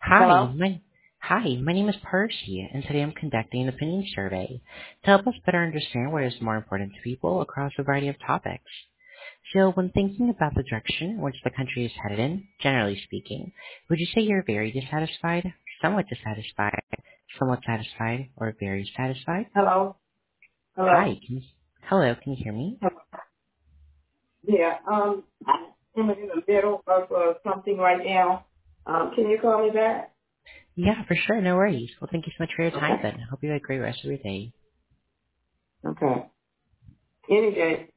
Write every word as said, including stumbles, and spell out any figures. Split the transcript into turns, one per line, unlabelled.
Hi,
Hello?
my hi, my name is Percy, and today I'm conducting an opinion survey to help us better understand what is more important to people across a variety of topics. So, when thinking about the direction in which the country is headed in, generally speaking, would you say you're very dissatisfied, somewhat dissatisfied, somewhat satisfied, or very satisfied?
Hello? Hello?
Hi, can you, hello, can you hear me?
Hello? Yeah, um, I'm in the middle of uh, something right now. Um, can you call me back?
Yeah, for sure, no worries. Well, thank you so much for your time
Okay.
then. I hope you have a great rest of your day.
Okay. Any day.